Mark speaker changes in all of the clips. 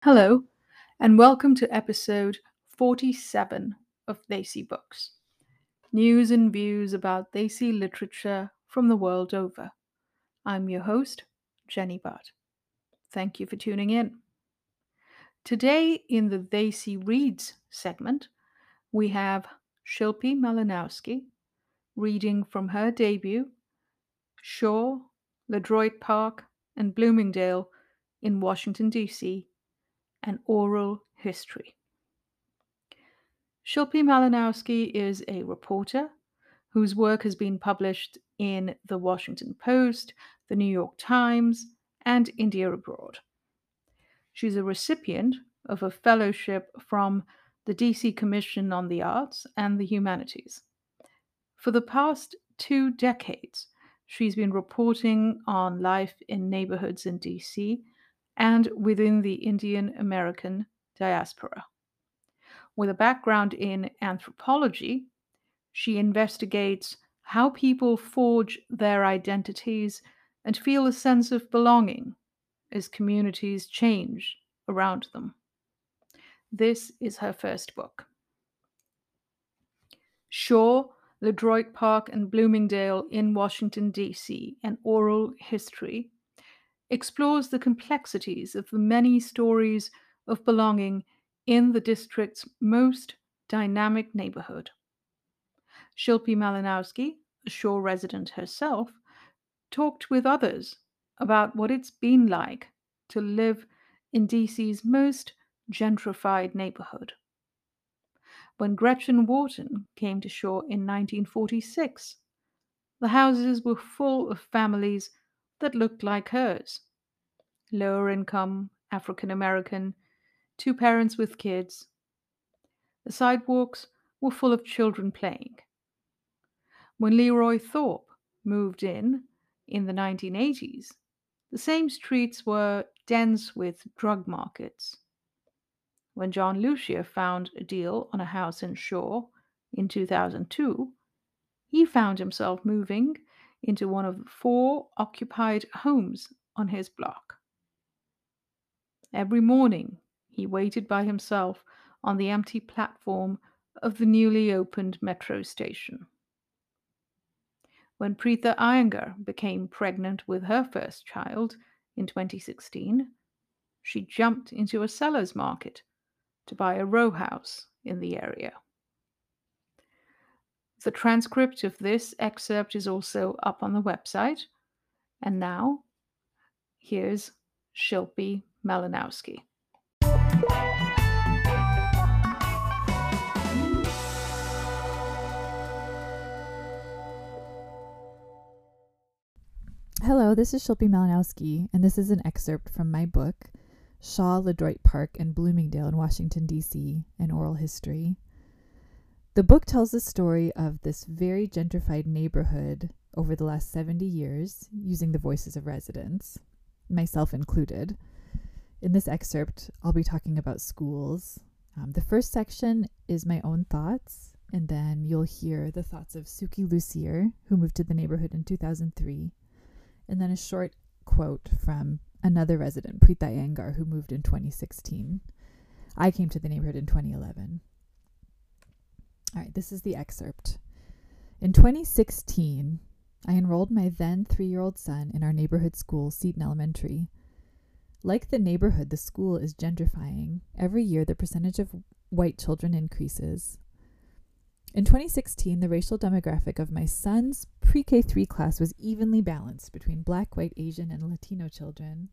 Speaker 1: Hello, and welcome to episode 47 of Desi Books. News and views about Desi literature from the world over. I'm your host, Jenny Butt. Thank you for tuning in. Today, in the Desi Reads segment, we have Shilpi Malinowski reading from her debut, Shaw, LeDroit Park, and Bloomingdale in Washington, D.C., An Oral History. Shilpi Malinowski is a reporter whose work has been published in The Washington Post, The New York Times, and India Abroad. She's a recipient of a fellowship from the DC Commission on the Arts and the Humanities. For the past 2 decades, she's been reporting on life in neighborhoods in DC and within the Indian American diaspora. With a background in anthropology, she investigates how people forge their identities and feel a sense of belonging as communities change around them. This is her first book. Shaw, LeDroit Park, and Bloomingdale in Washington, D.C., An Oral History, explores the complexities of the many stories of belonging in the district's most dynamic neighborhood. Shilpi Malinowski, a Shaw resident herself, talked with others about what it's been like to live in DC's most gentrified neighborhood. When Gretchen Wharton came to Shaw in 1946, the houses were full of families that looked like hers. Lower income, African American, 2 parents with kids. The sidewalks were full of children playing. When Leroy Thorpe moved in the 1980s, the same streets were dense with drug markets. When John Lucia found a deal on a house in Shaw in 2002, he found himself moving into one of 4 occupied homes on his block. Every morning, he waited by himself on the empty platform of the newly opened metro station. When Preetha Iyengar became pregnant with her first child in 2016, she jumped into a seller's market to buy a row house in the area. The transcript of this excerpt is also up on the website. And now, here's Shilpi Malinowski.
Speaker 2: Hello, this is Shilpi Malinowski, and this is an excerpt from my book, Shaw, LeDroit Park, and Bloomingdale in Washington, D.C., An Oral History. The book tells the story of this very gentrified neighborhood over the last 70 years, using the voices of residents, myself included. In this excerpt, I'll be talking about schools. The first section is my own thoughts, and then you'll hear the thoughts of Suki Lucier, who moved to the neighborhood in 2003, and then a short quote from another resident, Preetha Iyengar, who moved in 2016. I came to the neighborhood in 2011. All right, this is the excerpt. In 2016, I enrolled my then 3-year-old son in our neighborhood school, Seton Elementary. Like the neighborhood, the school is gentrifying. Every year, the percentage of white children increases. In 2016, the racial demographic of my son's pre-K3 class was evenly balanced between Black, White, Asian, and Latino children.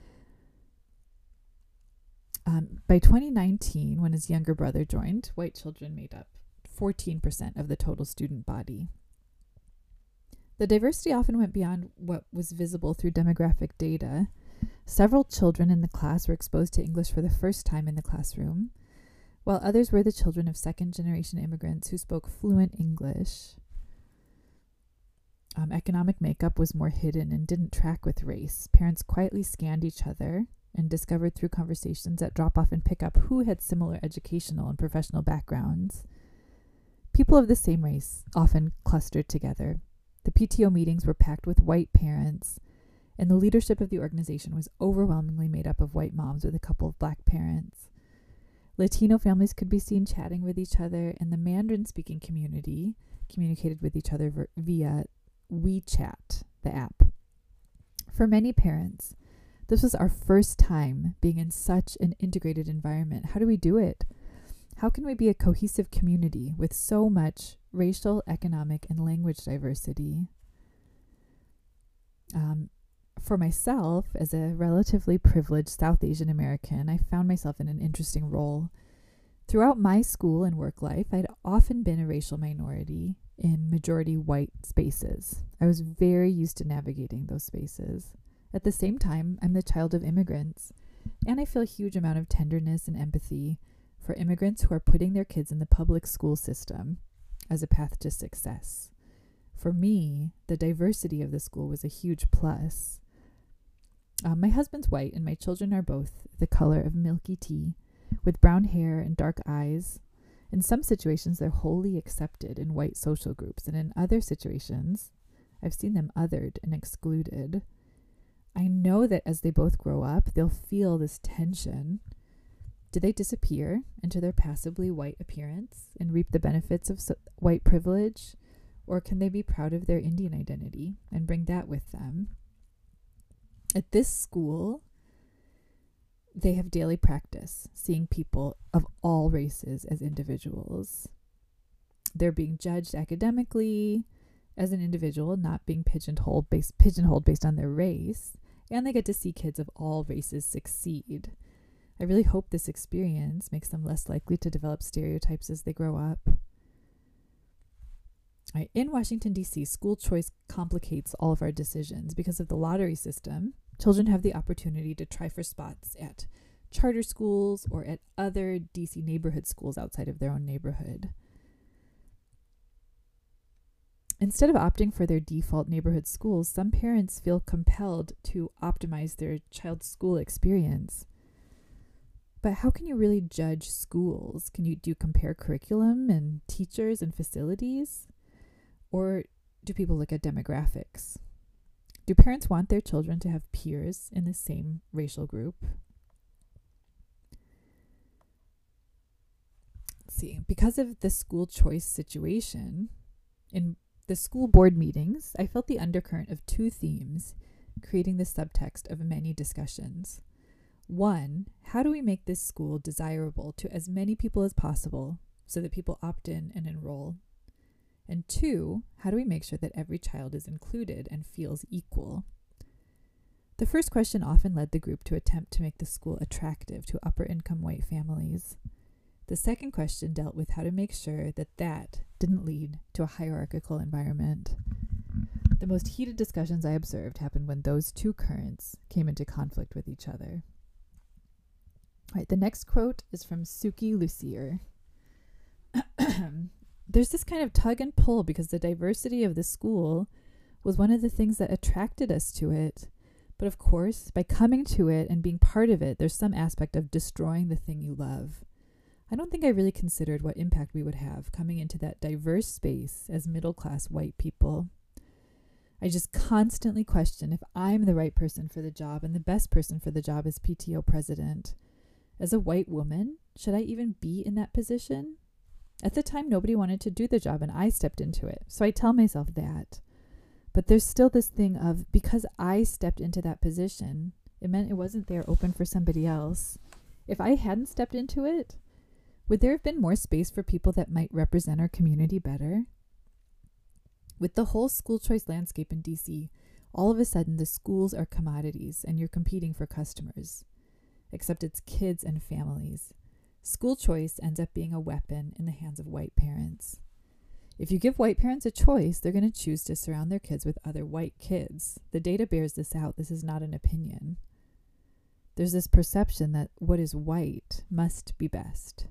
Speaker 2: By 2019, when his younger brother joined, white children made up 14% of the total student body. The diversity often went beyond what was visible through demographic data. Several children in the class were exposed to English for the first time in the classroom, while others were the children of second-generation immigrants who spoke fluent English. Economic makeup was more hidden and didn't track with race. Parents quietly scanned each other and discovered through conversations at drop-off and pickup who had similar educational and professional backgrounds. People of the same race often clustered together. The PTO meetings were packed with white parents, and the leadership of the organization was overwhelmingly made up of white moms with a couple of black parents. Latino families could be seen chatting with each other, and the Mandarin-speaking community communicated with each other via WeChat, the app. For many parents, this was our first time being in such an integrated environment. How do we do it? How can we be a cohesive community with so much racial, economic, and language diversity? For myself, as a relatively privileged South Asian American, I found myself in an interesting role. Throughout my school and work life, I'd often been a racial minority in majority white spaces. I was very used to navigating those spaces. At the same time, I'm the child of immigrants, and I feel a huge amount of tenderness and empathy for immigrants who are putting their kids in the public school system as a path to success. For me, the diversity of the school was a huge plus. My husband's white, and my children are both the color of milky tea, with brown hair and dark eyes. In some situations, they're wholly accepted in white social groups, and in other situations, I've seen them othered and excluded. I know that as they both grow up, they'll feel this tension. Do they disappear into their passively white appearance and reap the benefits of white privilege? Or can they be proud of their Indian identity and bring that with them? At this school, they have daily practice seeing people of all races as individuals. They're being judged academically as an individual, not being pigeonholed based on their race, and they get to see kids of all races succeed. I really hope this experience makes them less likely to develop stereotypes as they grow up. In Washington, D.C., school choice complicates all of our decisions. Because of the lottery system, children have the opportunity to try for spots at charter schools or at other D.C. neighborhood schools outside of their own neighborhood. Instead of opting for their default neighborhood schools, some parents feel compelled to optimize their child's school experience. But how can you really judge schools? Do you compare curriculum and teachers and facilities? Or do people look at demographics? Do parents want their children to have peers in the same racial group? Let's see. Because of the school choice situation, in the school board meetings, I felt the undercurrent of two themes, creating the subtext of many discussions. One, how do we make this school desirable to as many people as possible so that people opt in and enroll? And two, how do we make sure that every child is included and feels equal? The first question often led the group to attempt to make the school attractive to upper-income white families. The second question dealt with how to make sure that didn't lead to a hierarchical environment. The most heated discussions I observed happened when those two currents came into conflict with each other. All right, the next quote is from Suki Lucier. There's this kind of tug and pull because the diversity of the school was one of the things that attracted us to it. But of course, by coming to it and being part of it, there's some aspect of destroying the thing you love. I don't think I really considered what impact we would have coming into that diverse space as middle-class white people. I just constantly question if I'm the right person for the job and the best person for the job as PTO president. As a white woman, should I even be in that position? At the time, nobody wanted to do the job, and I stepped into it. So I tell myself that. But there's still this thing of, because I stepped into that position, it meant it wasn't there open for somebody else. If I hadn't stepped into it, would there have been more space for people that might represent our community better? With the whole school choice landscape in DC, all of a sudden the schools are commodities and you're competing for customers. Except it's kids and families. School choice ends up being a weapon in the hands of white parents. If you give white parents a choice, they're going to choose to surround their kids with other white kids. The data bears this out. This is not an opinion. There's this perception that what is white must be best.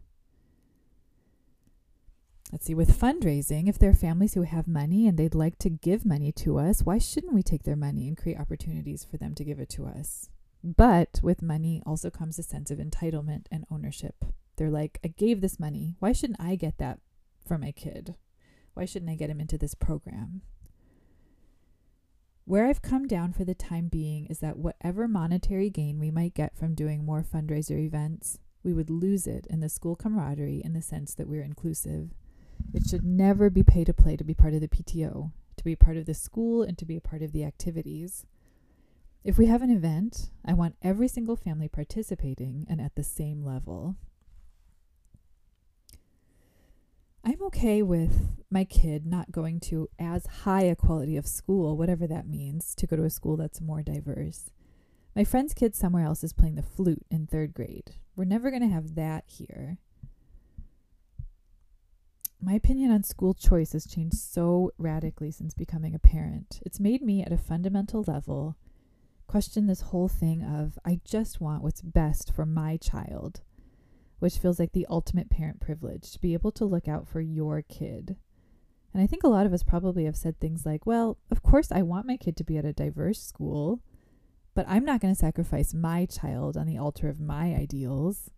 Speaker 2: Let's see, with fundraising, if there are families who have money and they'd like to give money to us, why shouldn't we take their money and create opportunities for them to give it to us? But with money also comes a sense of entitlement and ownership. They're like, I gave this money. Why shouldn't I get that for my kid? Why shouldn't I get him into this program? Where I've come down for the time being is that whatever monetary gain we might get from doing more fundraiser events, we would lose it in the school camaraderie in the sense that we're inclusive. It should never be pay to play to be part of the PTO, to be part of the school, and to be a part of the activities. If we have an event, I want every single family participating and at the same level. I'm okay with my kid not going to as high a quality of school, whatever that means, to go to a school that's more diverse. My friend's kid somewhere else is playing the flute in 3rd grade. We're never going to have that here. My opinion on school choice has changed so radically since becoming a parent. It's made me, at a fundamental level, question this whole thing of, I just want what's best for my child, which feels like the ultimate parent privilege, to be able to look out for your kid. And I think a lot of us probably have said things like, well, of course I want my kid to be at a diverse school, but I'm not going to sacrifice my child on the altar of my ideals.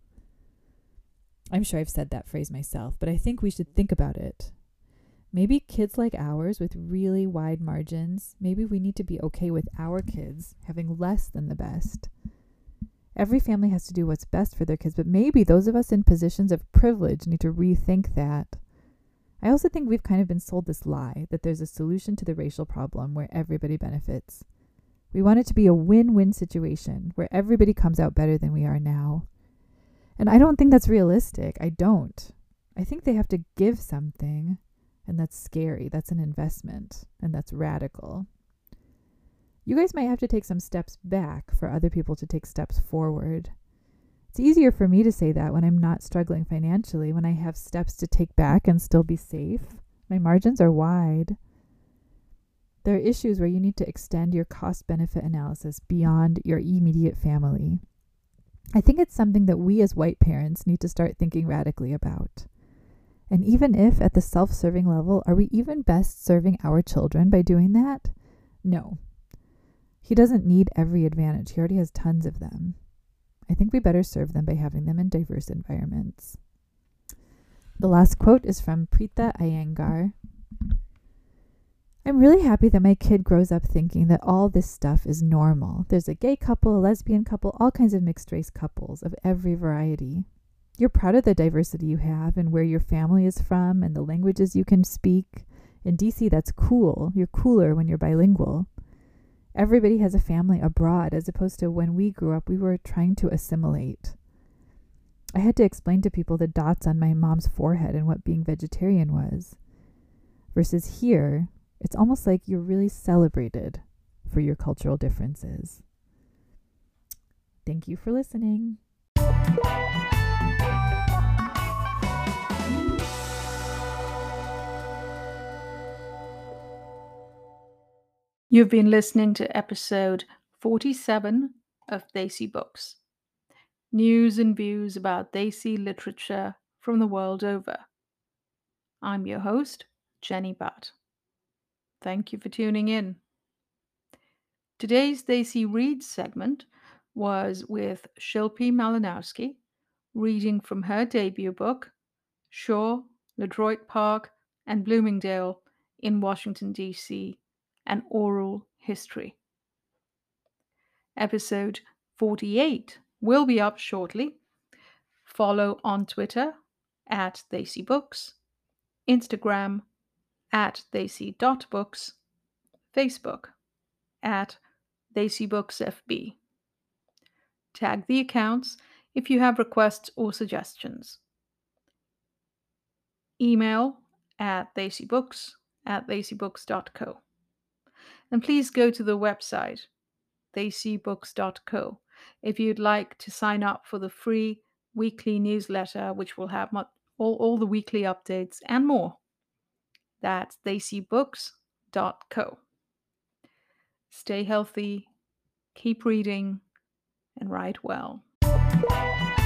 Speaker 2: I'm sure I've said that phrase myself, but I think we should think about it. Maybe kids like ours with really wide margins, maybe we need to be okay with our kids having less than the best. Every family has to do what's best for their kids, but maybe those of us in positions of privilege need to rethink that. I also think we've kind of been sold this lie that there's a solution to the racial problem where everybody benefits. We want it to be a win-win situation where everybody comes out better than we are now. And I don't think that's realistic. I don't. I think they have to give something, and that's scary. That's an investment, and that's radical. You guys might have to take some steps back for other people to take steps forward. It's easier for me to say that when I'm not struggling financially, when I have steps to take back and still be safe. My margins are wide. There are issues where you need to extend your cost-benefit analysis beyond your immediate family. I think it's something that we as white parents need to start thinking radically about. And even if at the self-serving level, are we even best serving our children by doing that? No. He doesn't need every advantage. He already has tons of them. I think we better serve them by having them in diverse environments. The last quote is from Preeta Iyengar. I'm really happy that my kid grows up thinking that all this stuff is normal. There's a gay couple, a lesbian couple, all kinds of mixed race couples of every variety. You're proud of the diversity you have and where your family is from and the languages you can speak. In DC, that's cool. You're cooler when you're bilingual. Everybody has a family abroad, as opposed to when we grew up, we were trying to assimilate. I had to explain to people the dots on my mom's forehead and what being vegetarian was. Versus here, it's almost like you're really celebrated for your cultural differences. Thank you for listening.
Speaker 1: You've been listening to episode 47 of Desi Books. News and views about Desi literature from the world over. I'm your host, Jenny Butt. Thank you for tuning in. Today's Desi Reads segment was with Shilpi Malinowski, reading from her debut book, Shaw, LeDroit Park, and Bloomingdale in Washington, D.C., An Oral History. Episode 48 will be up shortly. Follow on Twitter at Desi Books, Instagram at Desi.books, Facebook at Desi Books FB. Tag the accounts if you have requests or suggestions. Email at desibooks@desibooks.co. And please go to the website, desibooks.co, if you'd like to sign up for the free weekly newsletter, which will have all the weekly updates and more. That's desibooks.co. Stay healthy, keep reading, and write well.